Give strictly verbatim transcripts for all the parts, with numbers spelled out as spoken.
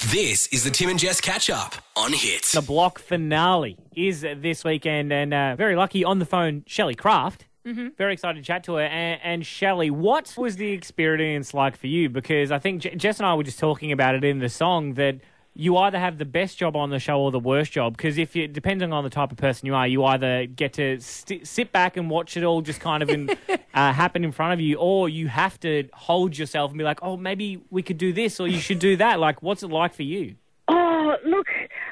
This is the Tim and Jess catch-up on Hit. The block finale is this weekend, and uh, very lucky on the phone, Shelley Craft. Mm-hmm. Very excited to chat to her. And, and Shelley, what was the experience like for you? Because I think J- Jess and I were just talking about it in the song that you either have the best job on the show or the worst job. Because if you, depending on the type of person you are, you either get to st- sit back and watch it all just kind of in, uh, happen in front of you, or you have to hold yourself and be like, oh, maybe we could do this, or you should do that. Like, what's it like for you? Oh, look,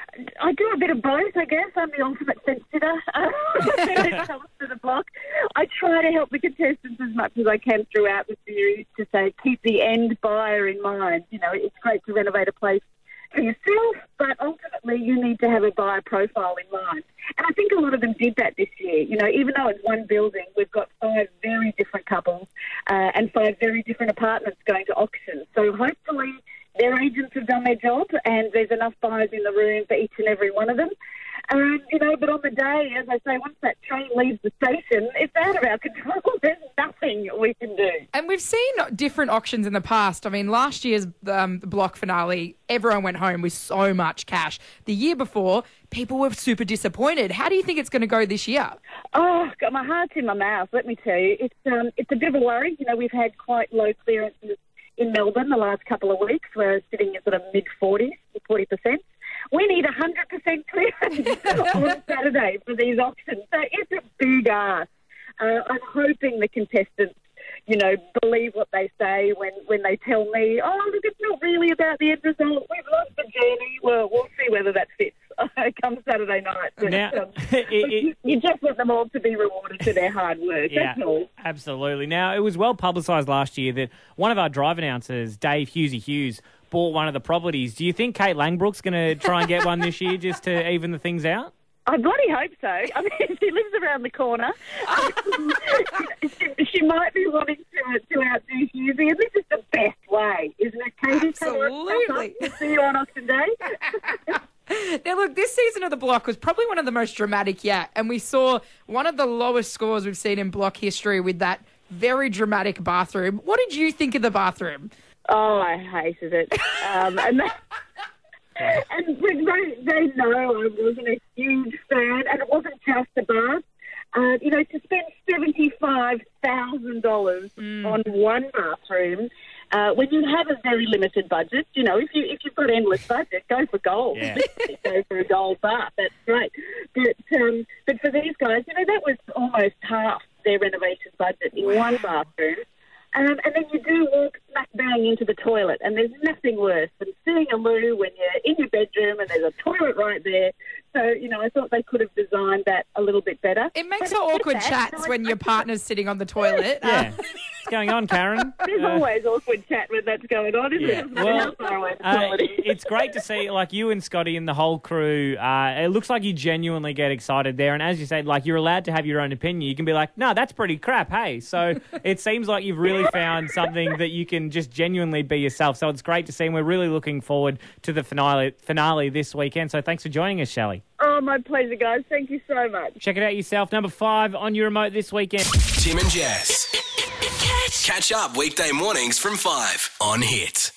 I do a bit of both, I guess. I'm the ultimate fence sitter uh, when it comes to the block. I try to help the contestants as much as I can throughout the series to say, keep the end buyer in mind. You know, it's great to renovate a place for yourself, but ultimately you need to have a buyer profile in mind. And I think a lot of them did that this year. You know, even though it's one building, we've got five very different couples uh, and five very different apartments going to auction. So hopefully their agents have done their job and there's enough buyers in the room for each and every one of them. Um, you know, but on the day, as I say, once that train leaves the station, it's out of our control. There's nothing we can do. And we've seen different auctions in the past. I mean, last year's um, the block finale, everyone went home with so much cash. The year before, people were super disappointed. How do you think it's going to go this year? Oh, got my heart's in my mouth, let me tell you. It's, um, it's a bit of a worry. You know, we've had quite low clearances in Melbourne the last couple of weeks. We're sitting at sort of mid-forties, forty percent. We need one hundred percent clearance on Saturday for these auctions. So it's a big ask. Uh, I'm hoping the contestants, you know, believe what they say when, when they tell me, oh, look, it's not really about the end result. We've lost the journey. Well, we'll see whether that fits come Saturday night. But, now, um, it, it, you, you just want them all to be rewarded for their hard work. Yeah, That's all. Absolutely. Now, it was well publicised last year that one of our drive announcers, Dave Hughesy Hughes, bought one of the properties. Do you think Kate Langbrook's going to try and get one this year just to even the things out? I bloody hope so. I mean, she lives around the corner. she, she might be wanting to, to outdo Hughesy, and this is the best way, isn't it, Katie? Absolutely. We'll see you on auction day. Now, look, this season of The Block was probably one of the most dramatic yet, and we saw one of the lowest scores we've seen in Block history with that very dramatic bathroom. What did you think of the bathroom? Oh, I hated it. Um, and that, and they, they know I wasn't a huge fan, and it wasn't just a bath. Uh, you know, to spend seventy-five thousand dollars mm. on one bathroom, uh, when you have a very limited budget, you know, if, you, if you've got endless budget, go for gold. Yeah. Go for a gold bath, that's great. But, um, but for these guys, you know, that was almost half their renovation budget in one bathroom. Um, and then you do walk smack bang into the toilet, and there's nothing worse than seeing a loo when you're in your bedroom and there's a toilet right there. So, you know, I thought they could have designed that a little bit better. It makes but for awkward chats when your partner's sitting on the toilet. Yeah. What's going on, Karen? There's Uh, always awkward chat when that's going on, isn't Yeah. it? It's Well, how far away the uh, toilet is. it's great to see, like, you and Scotty and the whole crew. Uh, it looks like you genuinely get excited there. And as you said, like, you're allowed to have your own opinion. You can be like, no, that's pretty crap, hey. So it seems like you've really found something that you can just genuinely be yourself. So it's great to see, and we're really looking forward to the finale, finale this weekend. So thanks for joining us, Shelley. Oh, my pleasure, guys. Thank you so much. Check it out yourself. Number five on your remote this weekend. Tim and Jess. Catch up weekday mornings from five on Hit.